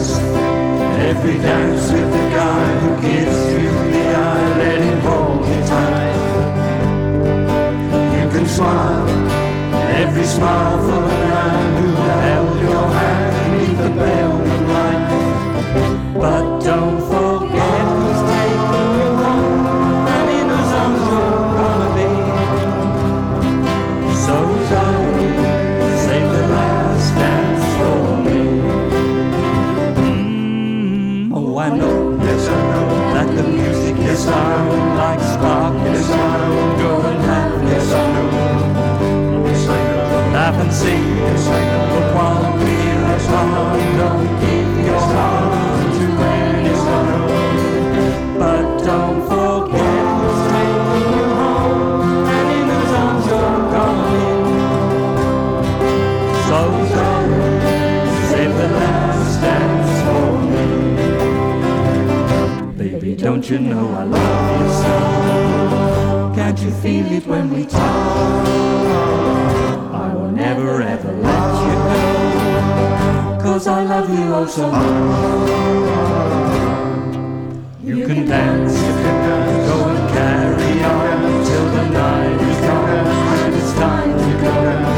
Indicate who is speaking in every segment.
Speaker 1: Every dance with the guy who gives you the eye, let him hold you tight. You can smile, every smile for the man who held your hand beneath the veil of light. But don't forget who's taking you home, and in whose arms you're gonna be. So darling, save the last dance for me. Oh, I know, yes I know, that the music is sound like spark, yes I know, go and laugh, yes I know, yes I know, laugh and sing, yes I know, but while we're apart, don't give your heart to anyone, but don't forget who's taking you home, and in whose arms you're gonna be. So darling, save the last dance for me. Baby, don't you know I love you so? Can't you feel it when we talk? I will never ever let you go, 'cause I love you oh so much. You can dance, go and carry on till the night is gone and it's time to go.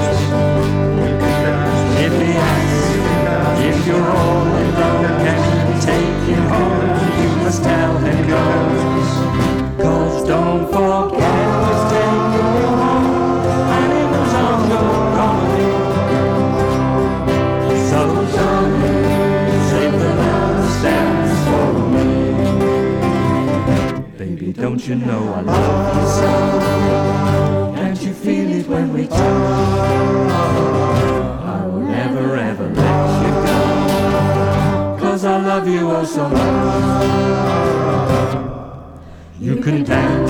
Speaker 1: If he asks if you're all alone, can he take you home? You must tell him no, 'cause don't forget who's taking you home, and in whose arms you're gonna be. So darling, save the last dance for me. Baby, don't you know I love you so? Can't you feel it when we talk? I will never ever let you go, 'cause I love you oh so much. You can dance